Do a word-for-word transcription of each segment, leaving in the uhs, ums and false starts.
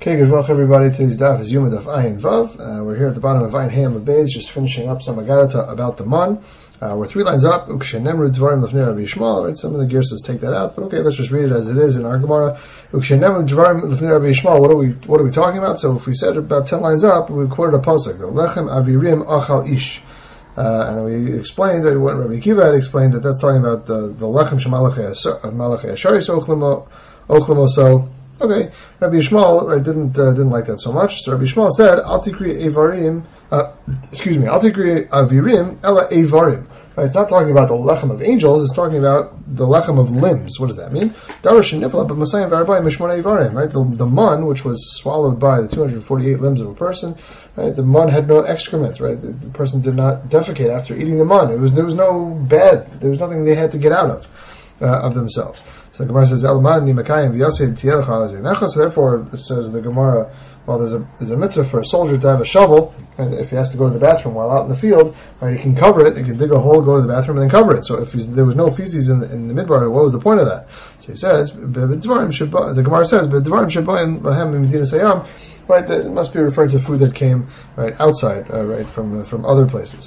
Okay, good luck everybody. Today's daf is Yuma Daf Ayin Vav. Uh, we're here at the bottom of Ayin Ham Beis, just finishing up some Agarata about the man. Uh, we're three lines up. Ukshenemru Dvarim Lefnei Rabbi Yishmael. Right, some of the Gersos take that out, but okay, let's just read it as it is in our Gemara. Ukshenemru Dvarim Lefnei Rabbi Yishmael. What are we? What are we talking about? So if we said about ten lines up, we quoted a pasuk. Lechem Avirim Achal Ish. Uh, and we explained that what Rabbi Akiva had explained that that's talking about the the lechem shemalachei asharis ochlemo. So okay, Rabbi Yishmael right, didn't uh, didn't like that so much. So Rabbi Yishmael said, "Al tikri evarim." Uh, excuse me, "Al tikri avirim ela evarim." Right, it's not talking about the lechem of angels. It's talking about the lechem of limbs. What does that mean? Darash nifla, but Masayim v'arbayim mishmona evarim. Right, the, the mun, which was swallowed by the two hundred forty-eight limbs of a person. Right, the mun had no excrement. Right, the, the person did not defecate after eating the mun. It was there was no bad. There was nothing they had to get out of uh, of themselves. So the Gemara says, "Elman ni makayim v'yasid tielcha alazinecha." So therefore, it says the Gemara, well, there's a there's a mitzvah for a soldier to have a shovel, and if he has to go to the bathroom while out in the field, right, he can cover it. He can dig a hole, go to the bathroom, and then cover it. So if there was no feces in the, in the midbar, what was the point of that? So he says, the Gemara says, right, that it must be referring to food that came right outside, uh, right from uh, from other places.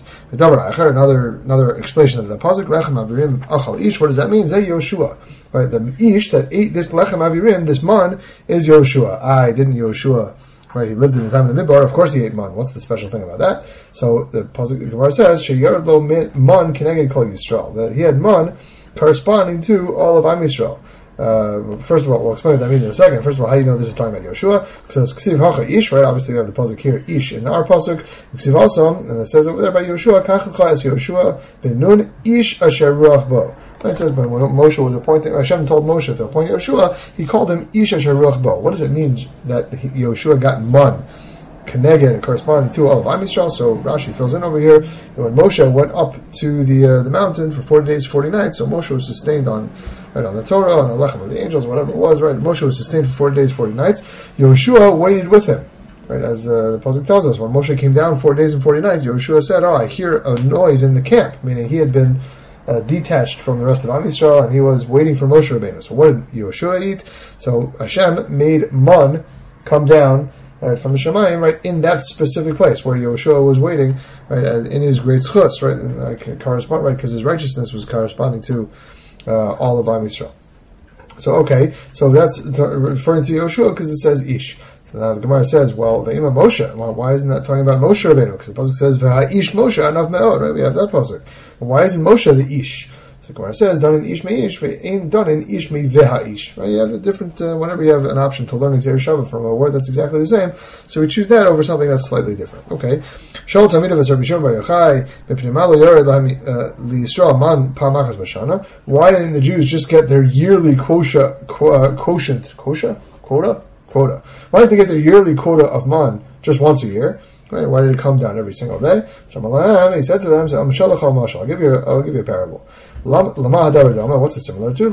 Another another explanation of the pasuk, lechem avirim achal ish. What does that mean? Zeh Yoshua. Right, the ish that ate this lechem avirim, this man, is Yoshua. I didn't Yoshua. Right, he lived in the time of the midbar. Of course, he ate man. What's the special thing about that? So the pasuk the Gemara says, sheyard lo man keneged kol Yisrael, that he had man corresponding to all of Am Yisrael. Uh, first of all, we'll explain what that means in a second. First of all, how do you know this is talking about Yoshua? So it's Ksiv Hacha Ish, right? Obviously, we have the pasuk here, Ish, in our pasuk. Ksiv also, and it says over there by Yoshua, Kachacha es Yoshua ben Nun Ish Asher Ruach Bo. It says, but when Moshe was appointing, Hashem told Moshe to appoint Yoshua, he called him Ish Asher Ruach Bo. What does it mean that Yoshua got man? Keneged, corresponding to all of Am Yisrael. So Rashi fills in over here that when Moshe went up to the uh, the mountain for forty days, forty nights, so Moshe was sustained on right on the Torah, on the lechem of the angels, whatever it was. Right, Moshe was sustained for forty days, forty nights. Yoshua waited with him. Right, as uh, the pasuk tells us, when Moshe came down forty days and forty nights, Yoshua said, "Oh, I hear a noise in the camp," meaning he had been uh, detached from the rest of Am Yisrael, and he was waiting for Moshe Rabbeinu. So what did Yoshua eat? So Hashem made man come down. Right, from the Shemayim, right, in that specific place where Yoshua was waiting, right, as in his great schus, right, and, uh, correspond, right, because his righteousness was corresponding to uh, all of Am Yisrael. So, okay, so that's t- referring to Yoshua because it says Ish. So now the Gemara says, well, Ve'ima Moshe. Well, why isn't that talking about Moshe Rabbeinu? Because the pasuk says Ve'ha'ish Moshe anav me'od, right? We have that pasuk. Well, why isn't Moshe the Ish? So the Gemara says, done in ish me ish, ain't done in ish me veha ish. Right? You have a different, uh, whenever you have an option to learn Xer Shava from a word that's exactly the same, so we choose that over something that's slightly different. Okay. Shol Tamidav es Rabbi Shimon Bar Yochai, B'pnei Yored Li Yisrael Man Pa'amachas B'Shana. Why didn't the Jews just get their yearly quota, uh, quotient, quota? Quota? Quota. Why didn't they get their yearly quota of man just once a year? Right? Why did it come down every single day? So he said to them, I'll give you a, I'll give you a parable. What's it similar to?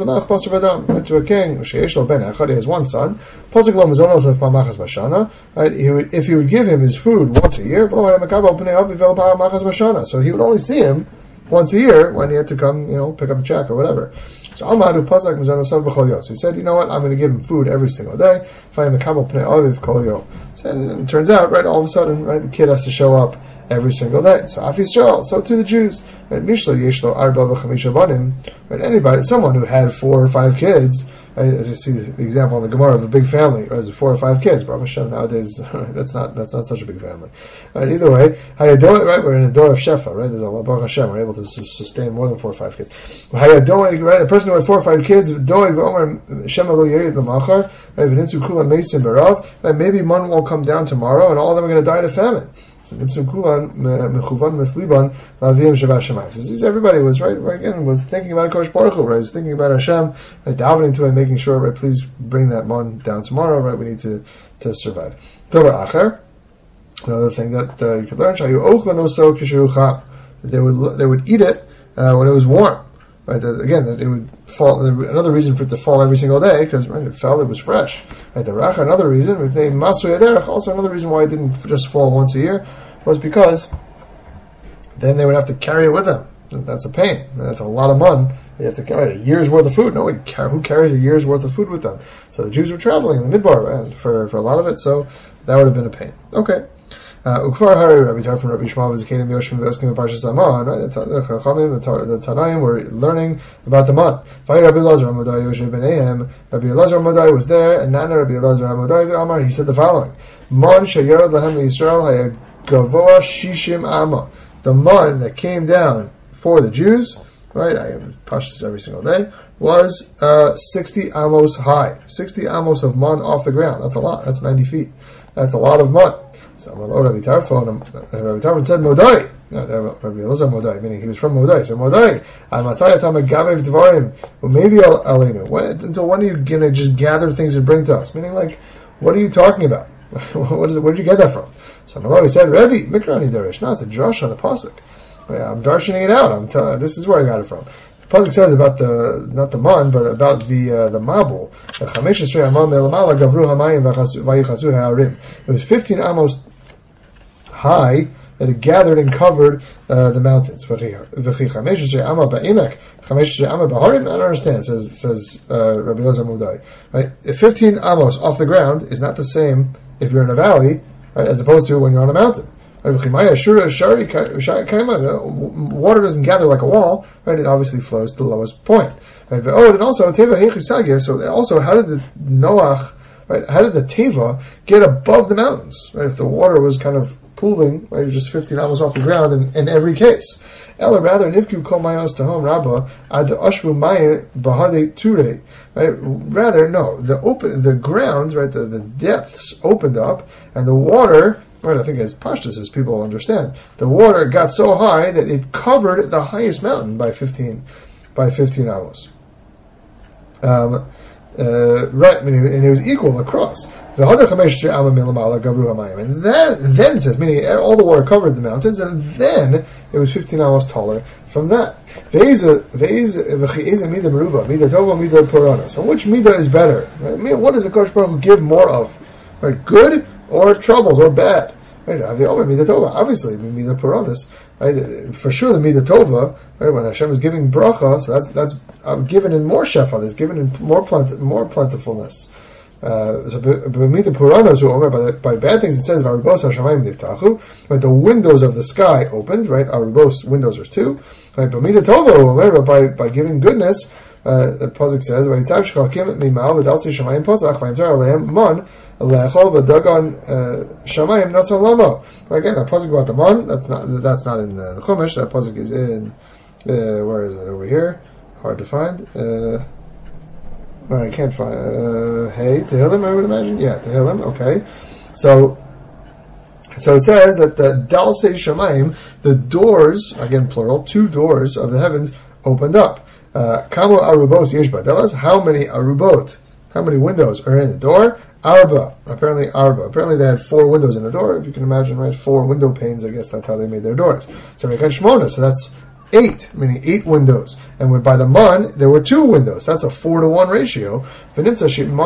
To a king, he has one son. Right? He would, if he would give him his food once a year, so he would only see him once a year when he had to come, you know, pick up the check or whatever. So So he said, you know what, I'm going to give him food every single day. So and it turns out, right, all of a sudden, right, the kid has to show up every single day. So Af Yisrael, so to the Jews. Right, Mishla Yeshlo Arba v'chamisha banim. Right, anybody, someone who had four or five kids. I just see the example in the Gemara of a big family, or is it four or five kids? Baruch Hashem, nowadays that's not that's not such a big family. Right, either way, Hayadoi, right, we're in a door of Shefa, right? There's a Baruch Hashem, we're able to sustain more than four or five kids. Hayadoi, right? The person who had four or five kids, Doi v'Omer Shema lo Yerid b'Machar, right? V'Nimtzu Kula Meisim Barav, right? Maybe one will come down tomorrow, and all of them are going to die in a famine. So everybody was right, right again was thinking about Kosh Baruch Hu, right? Was thinking about Hashem, right, davening to him, making sure, right, please bring that man down tomorrow, right? We need to to survive. Another thing that uh, you could learn, they would they would eat it uh, when it was warm. Right, that, again, that it would fall. Another reason for it to fall every single day, because right, it fell, it was fresh. Right, the racha. Another reason, also another reason why it didn't just fall once a year, was because then they would have to carry it with them. That's a pain. That's a lot of mun You have to carry a year's worth of food. No one car- who carries a year's worth of food with them. So the Jews were traveling in the Midbar right, for for a lot of it. So that would have been a pain. Okay. Ukfar Hari Rabbi Tar from Rabbi Shmuel V'Zikanim Yoshim V'Oskim Parshas Aman. The Chachamim, the Tanaim were learning about the man. V'Hay Rabbi Elazar Hamadai Yoshev B'neihem. Rabbi Elazar Hamadai was there, and Nana Rabbi Elazar Hamadai V'Amar. He said the following: Man Shayarad Lahem LeYisrael Hayagavoa Shishim Amma. The man that came down for the Jews, right? I am Parshas every single day. Was uh, sixty amos high, sixty amos of man off the ground. That's a lot. That's ninety feet. That's a lot of man. So Rabbi Tarfon, Rabbi Tarfon said Modai. Rabbi Elazar Modai, meaning he was from Modai. So Modai, I'm Atayatama Gavev Dvarim, well, maybe Alenu. Until when are you gonna just gather things and bring to us? Meaning, like, what are you talking about? What is it? Where did you get that from? So Malawi said, Rebbe, Mikrani Darish. No, it's a drush on the pasuk. I'm darshaning it out. I'm telling. This is where I got it from. The pasuk says about the not the man, but about the uh, the mabul. It was fifteen amos high that it gathered and covered uh, the mountains. I don't understand, says says uh, Rabbi Elazar Mudai. Right? If fifteen amos off the ground is not the same if you're in a valley, right, as opposed to when you're on a mountain. Water doesn't gather like a wall, right? It obviously flows to the lowest point. Right? Oh, and also so also how did the Noach, right? How did the Teva get above the mountains? Right? If the water was kind of pooling, right, just fifteen amos off the ground in, in every case. Ella rather nivku kol mayos tahom rabba ad ashvu maya bahade ture. Right? Rather, no, the open the ground, right, the, the depths opened up and the water, right, I think as pashtus as people understand, the water got so high that it covered the highest mountain by fifteen by fifteen amos. Um uh, right, I mean, and it was equal across. The other chamesh amma milamala gavru hamayim, and then then it says, meaning all the water covered the mountains, and then it was fifteen amos taller from that. Ve'eza ve'eza v'chi'eza mida meruba mida tova mida purana. So which mida is better? Right? What does the Kosh Baruch Hu give more of? Right, good or troubles or bad? Right, obviously, mida puranas. Right, for sure, the mida tova. Right, when Hashem is giving bracha, so that's that's uh, given in more shefa. It's given in more plenty, more plentifulness. Uh, so, b'mida puranas, by by bad things, it says v'arubos hashamayim niftachu. Right, the windows of the sky opened. Right, arubos windows are two. Right, b'mida tova, by by giving goodness. Uh, the pasuk says, "Vayitzav shchalkim mimal v'dalsi shamayim posach v'yimtar aleim mon lechol v'dagon shamayim nasan lamo." Again, that pasuk about the mon, that's not that's not in the, the Chumash. That pasuk is in uh, where is it? Over here, hard to find. Uh, I can't find. Uh, hey, Tehillim, I would imagine. Yeah, Tehillim. Okay, so so it says that the dalsei shamayim, the doors, again plural, two doors of the heavens opened up. Kamo arubos yesh badelas. How many arubot? How many windows are in the door? Arba. Apparently arba. Apparently they had four windows in the door. If you can imagine, right? Four window panes. I guess that's how they made their doors. So they got shmona. So that's eight, meaning eight windows. And by the man, there were two windows. That's a four to one ratio. So if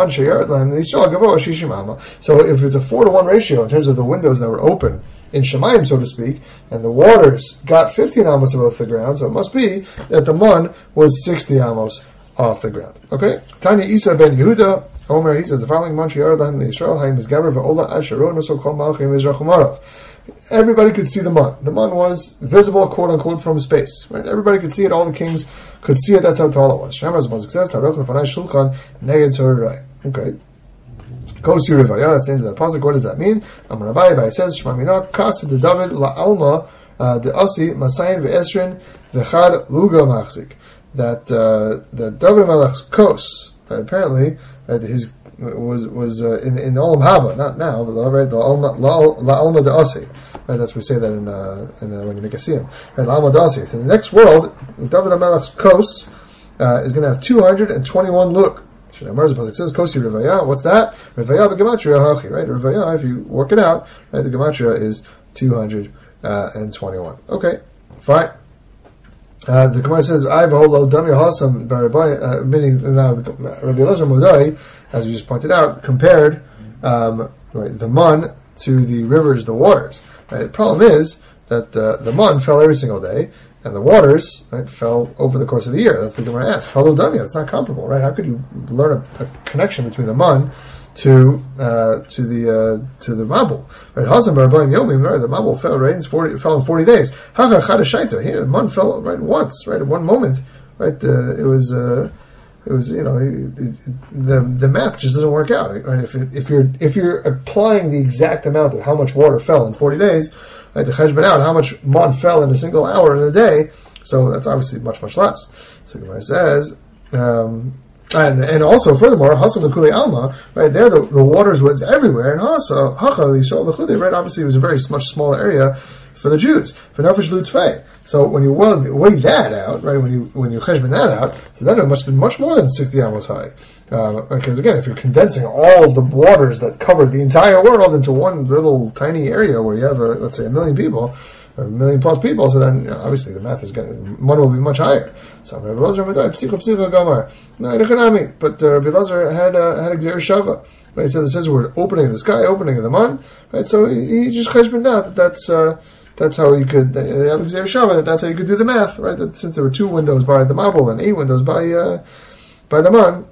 it's a four to one ratio in terms of the windows that were open in Shemayim, so to speak, and the waters got fifteen amos above the ground, so it must be that the man was sixty amos off the ground. Okay? Tanya Isa ben Yehuda, Omer, he says, the following month, Yaradan, the Israel, Haim is Gaber, Va'ola, Asheron, so called Malachim, Izrachumarav. Everybody could see the man. The man was visible, quote unquote, from space. Right? Everybody could see it, all the kings could see it, that's how tall it was. Shemaz Mazik says, Tarok Lefanai Shulchan, Neged Sorai. Okay. Kosi Rivaya, that's the end of that pasuk. What does that mean? Amar Abaye says, Shema Mina, Kasa de David, La Alma, de Asi, Masayin ve'esrin, v'chad Luga Machzik. That, uh, that David Melech's kos, right, apparently, right, his, was, was, uh, in, in Olam Haba, not now, but, right, La Alma, La Alma de Asi. Right, that's, we say that in, uh, in, uh, when you make a siyum. Right, La Alma de Asi. So in the next world, David Melech's kos, uh, is going to have two hundred twenty-one luk. It says Kosi Rivaya. What's that? Rivaya b'gematria hachi. Right, Rivaya. If you work it out, right, the gematria is two hundred and twenty-one. Okay, fine. Uh, the Gemara says, "I've holo dami hasam barabai." Meaning now, the Rabbi Elazar Modai, as we just pointed out, compared um, right, the man to the rivers, the waters. Right? The problem is that uh, the man fell every single day. and the waters, right, fell over the course of a year. That's the Gemara asks. Follow Damya. It's not comparable, right? How could you learn a, a connection between the man to uh, to the uh, to the Mabul? Right? Hasan bar Abayim Yomim. Right? The Mabul fell rains forty fell in forty days. Hacha Chadashaita. Here, the man fell right once, right at one moment. Right? Uh, it was. Uh, It was, you know, the the math just doesn't work out. Right? If it, if you're if you're applying the exact amount of how much water fell in forty days, right, to cheshbon out how much mon fell in a single hour in a day, so that's obviously much much less. So Gemara says, um, and and also furthermore, Hasan l'kulei alma, right there the, the waters was everywhere, and Hasa hacha l'Yisrael l'chudei, right, obviously it was a very much smaller area for the Jews. For nefesh l'utfei. So when you weigh that out, right, when you when you cheshbon that out, so then it must have been much more than sixty amos high. Uh, because again, if you're condensing all of the waters that covered the entire world into one little tiny area where you have, a, let's say, a million people, or a million plus people, so then you know, obviously the math is going to, money will be much higher. So Rabbi Lazar psicha psicha gamar. No, but uh, Rabbi Lazar had uh, had Gzeir Shava. Right, so this is word opening of the sky, opening of the man. Right, so he, he just cheshboned out that that's. Uh, That's how you could, they have Gzeir Shava, that's how you could do the math, right? That since there were two windows by the Mabul and eight windows by uh, by the Man,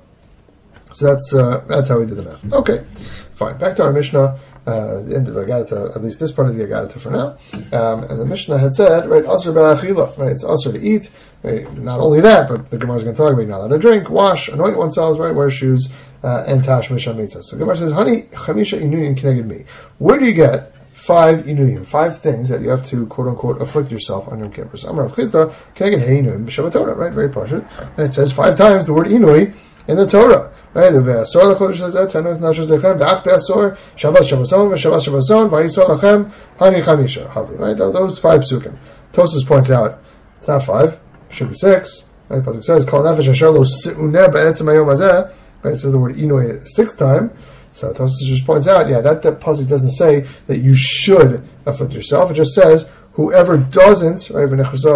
so that's uh, that's how we did the math. Okay, fine. Back to our Mishnah, uh, the end of Agadata, at least this part of the Agadata for now. Um, and the Mishnah had said, right, Asr B'Achila, right, it's Asr to eat. Right? Not only that, but the Gemara is going to talk about you're not allowed to drink, wash, anoint oneself, right, wear shoes, uh, and tash misham mitzvah. So the Gemara says, Hani chamisha inuyin kineged me. Where do you get five inuyim, five things that you have to quote unquote afflict yourself on Yom Kippur? So Amar Rav Chisda, can I get hey inuyim b'Shabbat Torah? Right, very pashut. And it says five times the word inui in the Torah. Right, the ve'asor lechodesh lezeh tenus nashos lechem ve'ach be'asor Shabbos Shabboson ve'Shabbos Shabboson va'yisor lechem hani chamisha havi. Right, those five psukim. Tosfos points out it's not five, it should be six. Right, the pasuk says kol nefesh asher lo se'uneh be'etzem hayom hazeh. Right, it says the word inui sixth time. So Tosfos just points out, yeah, that, that pasuk doesn't say that you should afflict yourself. It just says whoever doesn't, right,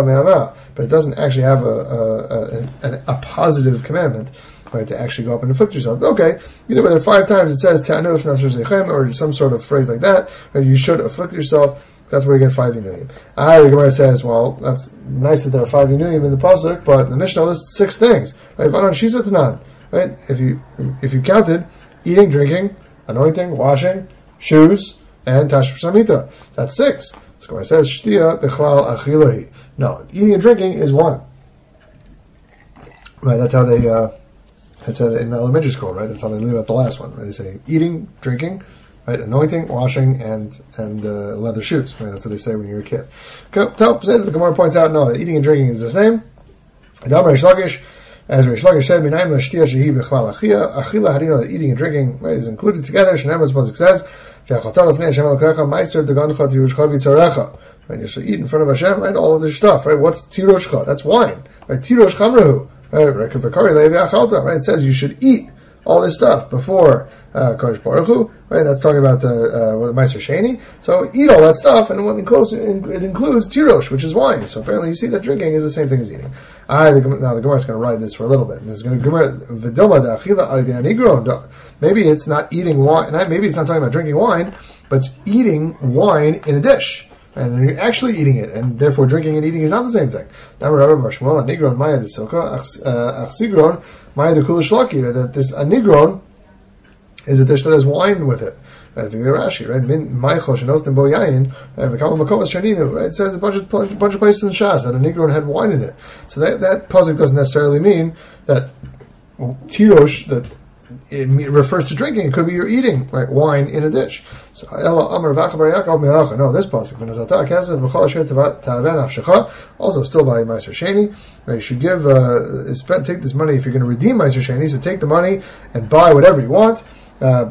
but it doesn't actually have a a, a, a positive commandment, right, to actually go up and afflict yourself. Okay, either whether five times it says ta'anuf nasur or some sort of phrase like that, right, you should afflict yourself. That's where you get five inuyim. Ah, the Gemara says, well, that's nice that there are five inuyim in the pasuk, but the Mishnah lists six things. Right, right? If you if you counted eating, drinking, anointing, washing, shoes, and tashmish samita. That's six. So it says, shtia bichlal achilahi. No, eating and drinking is one. Right, that's how they, uh, that's how they, in elementary school, right? That's how they leave out the last one. Right? They say eating, drinking, right? Anointing, washing, and and uh, leather shoes. Right? That's what they say when you're a kid. The Gemara points out, no, that eating and drinking is the same. As Rish Lakish said, "Minayim l'shtia shehi b'chlal achia." Achila, how do you know that eating and drinking, right, is included together? Shneimos pasuk says, "V'achata l'fnei Hashem elokecha ma'aser degancha tirushcha v'tzarecha." Right, you should eat in front of Hashem, right, all of this stuff, right? What's tirushcha? That's wine, right? Tirush chamrahu, right? V'kari levi achalta, right? It says you should eat all this stuff before uh, Kodesh Baruch Hu, right? That's talking about the uh, Meiser Sheni. So eat all that stuff, and when it includes, it includes tirosh, which is wine. So apparently, you see that drinking is the same thing as eating. I the, now the Gemara is going to ride this for a little bit. And it's going to Vidilma achila. Maybe it's not eating wine. Maybe it's not talking about drinking wine, but it's eating wine in a dish. And then you're actually eating it, and therefore drinking and eating is not the same thing. That this anigron is a dish that has wine with it. Right? If you get Rashi, right? Right? It says a bunch of bunch of places in Shas that a nigron had wine in it. So that that pasuk doesn't necessarily mean that tirosh that it refers to drinking. It could be you're eating, right, wine in a dish. So no, this pasuk also still by Meiser Sheni. Right, you should give uh, spend, take this money if you're going to redeem Meiser Sheni. So take the money and buy whatever you want. Uh,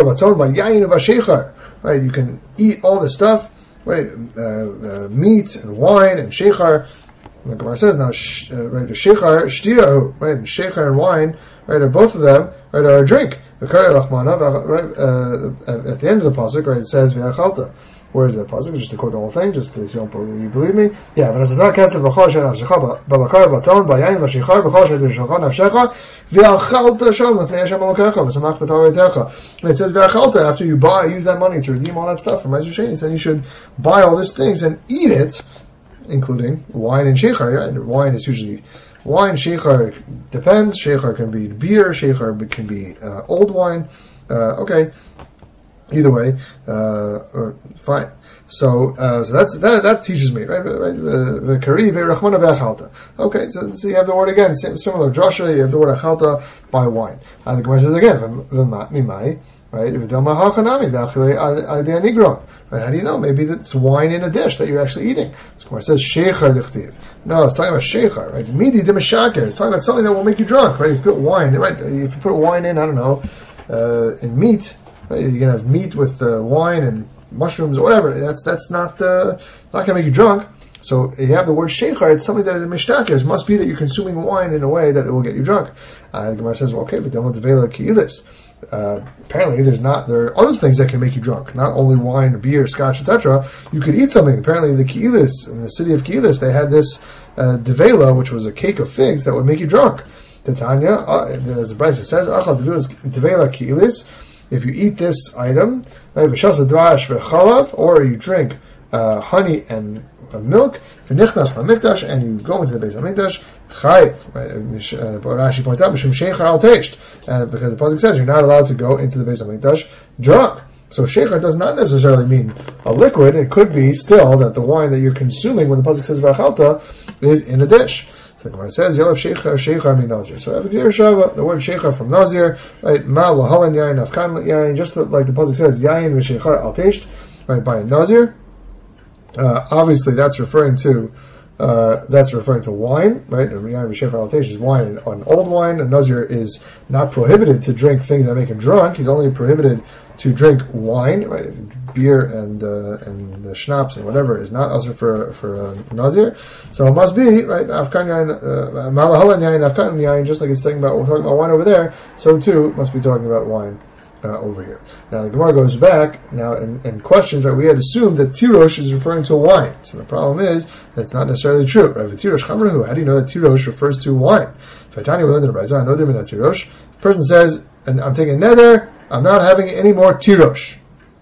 right, you can eat all this stuff, right? Uh, uh, meat and wine and shechar. The Gemara says now, sh- uh, right? Shechar, shtiyahu, right? Shechar and wine, right? Are both of them, right? Are a drink. Right? Uh, at the end of the pasuk, right? It says v'achalta. Where is that pasuk? Just to quote the whole thing, just to, if you don't believe, you believe me. Yeah, but as a kesef b'chol shel nafshecha b'bakar v'atzon b'yayin v'shechar b'chol shel tishalcha nafshecha v'achalta sham l'fnei Hashem elokecha v'samachta tareitecha. And it says v'achalta, after you buy, use that money to redeem all that stuff from Meiser Sheni, then you should buy all these things and eat it including wine and sheikhar. Right? Wine is usually wine. Sheikhar depends. Sheikhar can be beer. Sheikhar can be uh, old wine. Uh, okay, either way, uh, or, fine. So, uh, so that's that. That teaches me, right? Okay, so, so you have the word again, similar. Joshua, you have the word achalta by wine. And the Gemara says again, right? Right? How do you know? Maybe it's wine in a dish that you're actually eating. The Gemara says sheikhar dichtiv. No, it's talking about sheikhar, right? Midi demishaker. It's talking about something that will make you drunk, right? If you put wine, right? If you put wine in, I don't know, uh, in meat, right? You're gonna have meat with uh, wine and mushrooms or whatever. That's that's not uh, not going to make you drunk. So you have the word sheikhar. It's something that is mishtakers. It must be that you're consuming wine in a way that it will get you drunk. Uh, the Gemara says, well, okay, but then with the vela ki'ilis, uh, apparently there's not there are other things that can make you drunk. Not only wine, or beer, scotch, et cetera. You could eat something. Apparently, the ki'ilis in the city of Ki'ilis, they had this uh, devela, which was a cake of figs that would make you drunk. The Tanya, uh, as the Brisa says, achal devela ki'ilis. If you eat this item, or you drink uh, honey and uh, milk, and you go into the Beis Hamikdash, chayiv. Rashi points out, mishum sheikhar al teisht, because the pasuk says you're not allowed to go into the Beis Hamikdash drunk. So sheikhar does not necessarily mean a liquid. It could be still that the wine that you're consuming when the pasuk says v'achalta is in a dish. The Gemara says, "Yolav sheikhar sheikhar min nazir." So Avigzir Shava, the word sheikhar from nazir, right? Ma lahalan yain afkan yain, just like the pasuk says, yain v'sheikhar al teisht, right? By a nazir. Uh, obviously, that's referring to uh, that's referring to wine, right? Yain v'sheikhar al teisht is wine, an old wine. A nazir is not prohibited to drink things that make him drunk. He's only prohibited to drink wine, right? Beer and uh, and the schnapps and whatever is not also for for a nazir. So it must be right. Afkan yain, malahalan yain, afkan yain. Just like it's talking about, we're talking about wine over there. So too it must be talking about wine uh, over here. Now the Gemara goes back now and, and questions. Right, we had assumed that tirosh is referring to wine. So the problem is that's not necessarily true. Right? Tirosh chamrahu. How do you know that tirosh refers to wine? If I tell you, I know they're in tirosh. The person says, and I'm taking nether. I'm not having any more tirosh.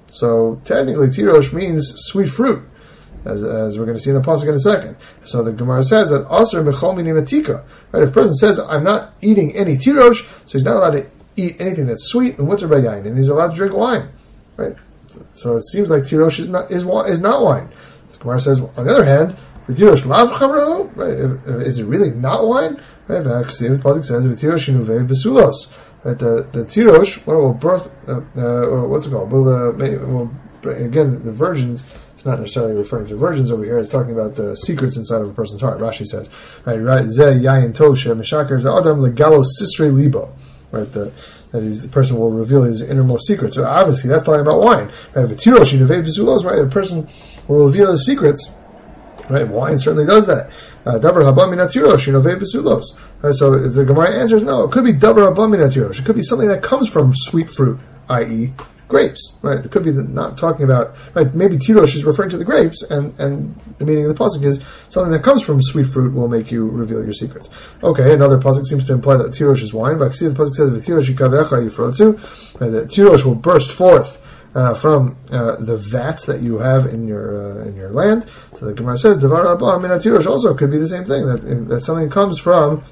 So technically, tirosh means sweet fruit, as, as we're going to see in the pasuk in a second. So the Gemara says that aser mechol mini matika. Right? If a person says, "I'm not eating any tirosh," so he's not allowed to eat anything that's sweet and mutter bayayin, and he's allowed to drink wine. Right? So it seems like tirosh is not is is not wine. The Gemara says, on the other hand, tirosh lav chamrahu. Right? Is it really not wine? Right? The pasuk says, "Tirosh inuvev besulos." Right, the the tirosh, well, will birth, uh, uh, what's it called? Will, uh, will, again, the virgins. It's not necessarily referring to virgins over here. It's talking about the secrets inside of a person's heart. Rashi says, right, right, zeh yayin toshe mishaker ze adam legalo sisrei libo. Right, the that is, the person will reveal his innermost secrets. So obviously, that's talking about wine. Right, if a tirosh yinuvei b'zulos, right, a person will reveal his secrets. Right, wine certainly does that. Davar haba min tirosh yinovei b'sulos. So the Gemara answers, no, it could be davar haba min tirosh. It could be something that comes from sweet fruit, that is, grapes. Right, it could be the, not talking about. Right, maybe tirosh is referring to the grapes, and, and the meaning of the pasuk is something that comes from sweet fruit will make you reveal your secrets. Okay, another pasuk seems to imply that tirosh is wine. But see, the pasuk says tirosh yikavecha yifrotzu. That tirosh will burst forth. Uh, from uh, the vats that you have in your uh, in your land. So the Gemara says, "Devar haba min tirosh" also could be the same thing, that that something comes from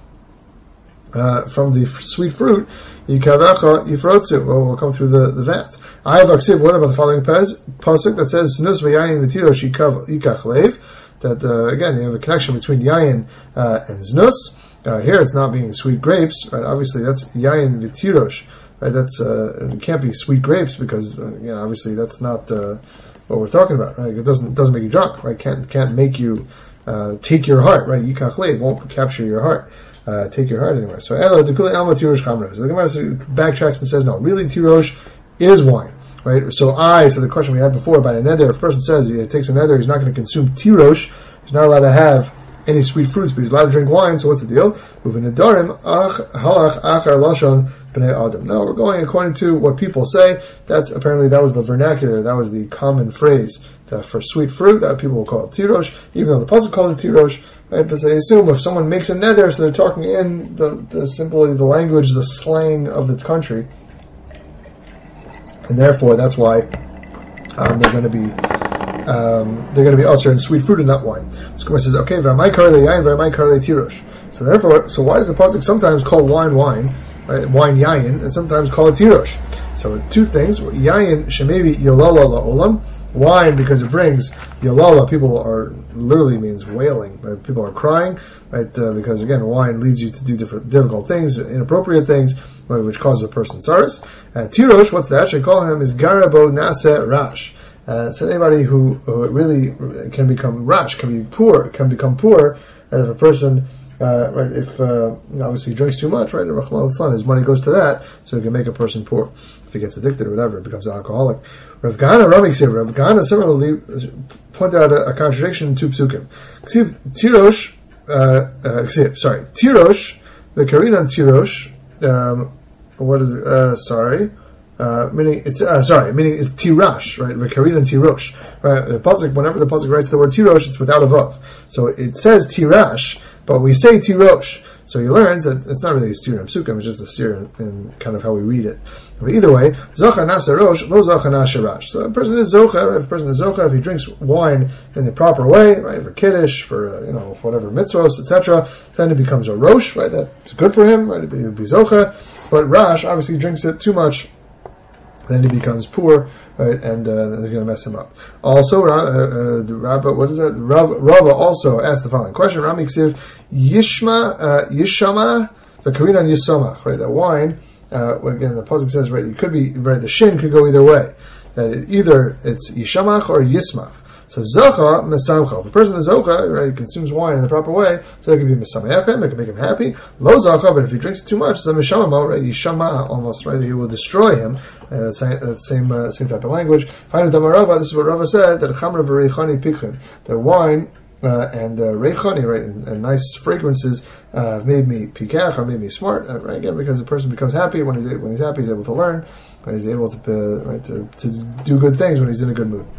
uh, from the sweet fruit. Yikavecha yifrotzu, well, will come through the, the vats. I have aksiv. What about the following pasuk that says, "Snus v'yayin v'tirosh yikach leiv"? That uh, again, you have a connection between yayin uh, and znus. Uh, here, it's not being sweet grapes. Right? Obviously, that's yayin v'tirosh. Right, that's uh, it can't be sweet grapes because uh, you know, obviously that's not uh, what we're talking about. Right, it doesn't doesn't make you drunk. Right, can't can't make you uh, take your heart. Right, yikach leiv won't capture your heart, uh, take your heart anywhere. So ela dekuli alma tirosh chamra. So the Gemara backtracks and says no, really tirosh is wine. Right, so I so the question we had before about a neder. If a person says he takes a neder, he's not going to consume tirosh. He's not allowed to have any sweet fruits, but he's allowed to drink wine. So what's the deal? Moving to darim ach halach achar lashon. No, we're going according to what people say. That's apparently that was the vernacular, that was the common phrase that for sweet fruit that people will call it tirosh, even though the pasuk calls it tirosh. Right? But they assume if someone makes a neder, so they're talking in the, the simply the language, the slang of the country, and therefore that's why um, they're going to be um, they're going to be usher in sweet fruit and not wine. So Gemara says, okay, v'amai karle yayin, v'amai karle tirosh. So therefore, so why does the pasuk sometimes call wine wine, right, wine yayin, and sometimes call it tirosh? So two things: yayin shemevi yolala la'olam, wine because it brings yolala. People are literally means wailing. Right? People are crying, right? Uh, because again, wine leads you to do different difficult things, inappropriate things, right, which causes a person tsaris. Uh, tirosh, what's that? Should call him is garabo nase rash. Uh, so anybody who, who really can become rash, can be poor, can become poor, and if a person Uh, right, if uh, obviously he drinks too much, right, his money goes to that, so it can make a person poor. If he gets addicted or whatever, it becomes alcoholic. Rav Gana, Rami Ksiv, Rav Gana similarly pointed out a, a contradiction in two psukim. Ksiv, Tirosh, uh, uh, Ksiv, sorry, Tirosh, the Karinan Tirosh, um, what is it, uh, sorry, Uh, meaning it's uh, sorry, meaning it's tirash, right? V'karin and tirosh, right? The pasuk, whenever the pasuk writes the word tirosh, it's without a vav. So it says tirash, but we say tirosh. So he learns that it's not really a steer in psukim; it's just a steer in, in kind of how we read it. But either way, zocha nasa rosh, lo zocha nasa rash. So a person is zocha. If a person is zocha, if he drinks wine in the proper way, right, for kiddush, for uh, you know whatever mitzvos, et cetera, then it becomes a rosh, right? That's good for him, right? It would be zocha. But rash obviously drinks it too much. Then he becomes poor, right, and uh, it's going to mess him up. Also, uh, uh, the Rabba, what is that? Rav, Rava also asked the following question: Rami Ksiv, Yishma, uh, Yishama, v'karinan Yisomach, right? That wine, uh, again, the pasuk says, right, it could be, right, the shin could go either way. That it, either it's Yishamach or Yismach. So zocha mesamcha. If a person is zocha, right, consumes wine in the proper way, so it could be mesamechem, it can make him happy. Lo zocha, but if he drinks too much, so mishamama, right, yishama, almost, right, he will destroy him. Uh, that same, that same, uh, same type of language. Finally, Damarava, this is what Rava said, that chamra v'reichani pikhin, that wine uh, and uh, reichani, right, and, and nice fragrances uh, have made me pikach, have made me smart, uh, right, again, because the person becomes happy when he's when he's happy, he's able to learn, when he's able to uh, right to, to do good things when he's in a good mood.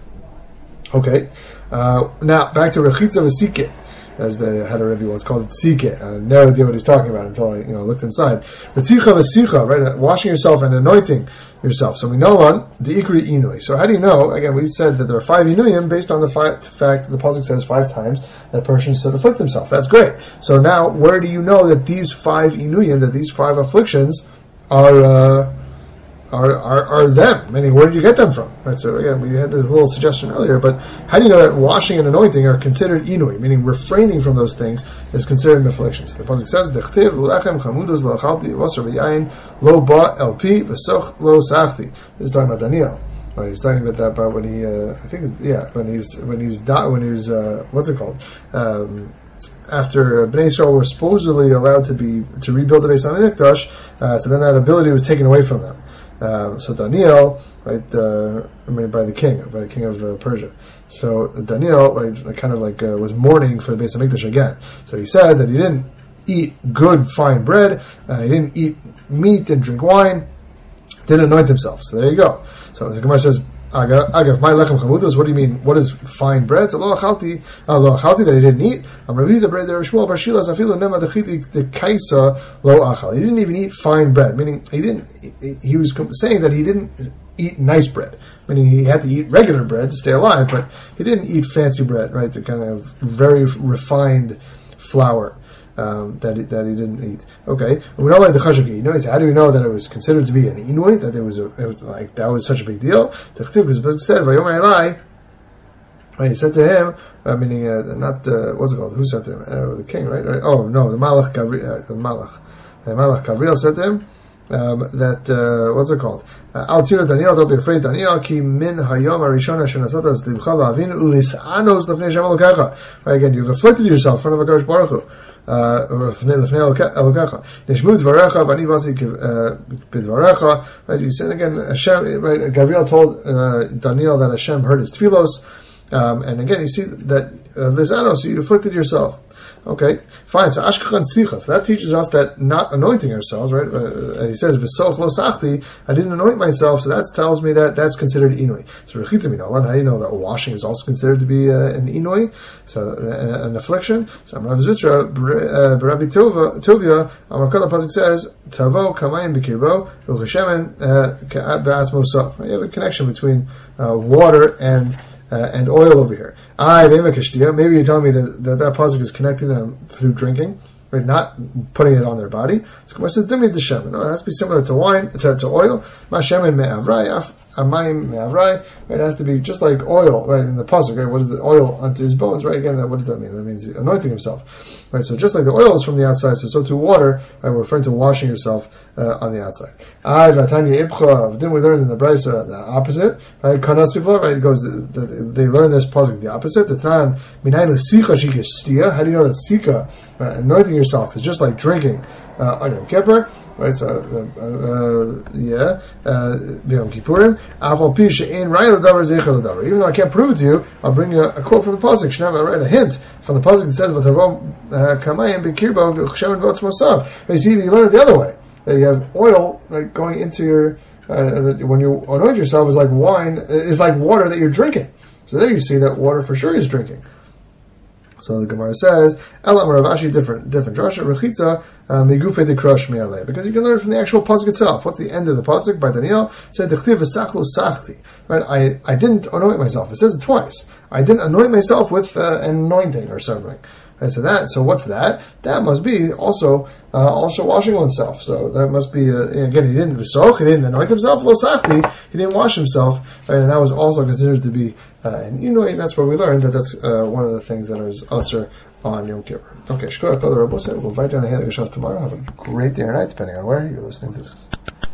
Okay, uh, now back to Rechitza V'Sikeh, as the head of Rebbe once called it Sikeh. I had no idea what he's talking about until I you know looked inside. Retzicha V'Sicha, right, washing yourself and anointing yourself. So we know on the Ikri Inui. So how do you know? Again, we said that there are five Inuyim based on the fi- fact that the pasuk says five times that a person should afflict himself. That's great. So now, where do you know that these five Inuyim, that these five afflictions, are uh, Are, are are them? Meaning, where did you get them from? Right. So again, we had this little suggestion earlier, but how do you know that washing and anointing are considered inui? Meaning, refraining from those things is considered an affliction. So the pasuk says, "Dechtiv u'lechem chamudus la'achalti v'asar v'yayin lo ba el pi v'soch lo sachti." This is talking about Daniel. Right. He's talking about that about when he, uh, I think, it's, yeah, when he's when he's di- when he's uh, what's it called? Um, After Bnei Yisrael were supposedly allowed to be to rebuild the Beis Hamikdash, uh, so then that ability was taken away from them. Uh, so Daniel, right, uh, I mean, by the king, by the king of uh, Persia. So Daniel, right, kind of like uh, was mourning for the Beis Hamikdash again. So he says that he didn't eat good, fine bread, uh, he didn't eat meat and drink wine, didn't anoint himself. So there you go. So the Gemara says, Agav, my lechem chamudos. What do you mean? What is fine bread? So lo achalti, lo achalti that he didn't eat. I'm reviewing the bread there. Shmuel bar Shila zafilu nema dechiti the kaisa lo achal. He didn't even eat fine bread. Meaning he didn't. He was saying that he didn't eat nice bread. Meaning he had to eat regular bread to stay alive, but he didn't eat fancy bread, right? The kind of very refined flour. Um, that he, that he didn't eat. Okay, we don't like the chashaki. You know, how do we know that it was considered to be an inui? That it was, a, it was like that was such a big deal. Because the said, "Vayomer Elai." Right, he said to him, uh, meaning uh, not uh, what's it called? Who said to him? Uh, the king, right? right? Oh no, the Malach Gabriel. Uh, the Malach, the Malach Gabriel said to him um, that uh, what's it called? Al tira Daniel, don't be afraid, Daniel. Ki min hayom arishona shenasatas libcha la'avin ulisanos lefnei Hashem Elokecha. Right, again, you've afflicted yourself in front of HaKadosh Baruch Hu. Uh, right, you said again, Hashem, right, Gabriel told uh, Daniel that Hashem heard his tefillos, um, and again, you see that Lizanos, uh, so you afflicted yourself. Okay, fine. So Ashkachan Sicha. So that teaches us that not anointing ourselves, right? Uh, he says, "V'soch lo sachti." I didn't anoint myself, so that tells me that that's considered inui. So Rechitza Minolan. How do you know that washing is also considered to be uh, an inui? So uh, an affliction. So Rav Zutra, Barabi Tovia, Amar Kol Pasuk says, "Tavo kamayim b'kirbo u'chashemen ka'at ba'atzmo sof." You have a connection between uh, water and uh, and oil over here. I maybe you're telling me that that, that pasuk is connecting them through drinking, right? Not putting it on their body. So Gemara says, "Dimi d'shemen." No, it has to be similar to wine, to, to oil. Ma shemen me'avrai, amayim me'avrai. It has to be just like oil, right? In the pasuk, right? What is the oil unto his bones, right? Again, that, what does that mean? That means anointing himself, right? So just like the oil is from the outside, so so too water. Right? We're referring to washing yourself uh, on the outside. Didn't we learn in the Brisa the opposite? Right? Kanasivla, right? It goes. The, the, they learn this pasuk the opposite. The tan minayin l'sicha shikastia. How do you know that sika, right? Anointing yourself is just like drinking uh, on Yom Kippur? Right, so uh, uh, yeah, Yom Kippurim. Aval pi she'ein raya l'davar zeicha l'davar. Even though I can't prove it to you, I'll bring you a, a quote from the pasuk. Shnei, right, a hint from the pasuk that says "V'tavo kamayim b'kirbo b'chshemen b'otz mosav." You see, you learn it the other way. That you have oil like going into your uh, when you anoint yourself is like wine, is like water that you're drinking. So there you see that water for sure is drinking. So the Gemara says, "Elam Rav Ashi different different drasha rechitza migufe de crush miale," because you can learn from the actual pasuk itself. What's the end of the pasuk? By Daniel said, "Dechtiv v'sachlu sachti." Right? I I didn't anoint myself. It says it twice. I didn't anoint myself with uh, an anointing or something. Right, so that, so what's that? That must be also uh, also washing oneself. So that must be uh, again. He didn't v'soch. He didn't anoint himself. Lo sachti. He didn't wash himself, right, and that was also considered to be uh, an inuit. That's where we learned that that's uh, one of the things that is usher on Yom Kippur. Okay, shkoyach kol rabosei. We'll fight down the head of Geshas tomorrow. Have a great day or night, depending on where you're listening to this.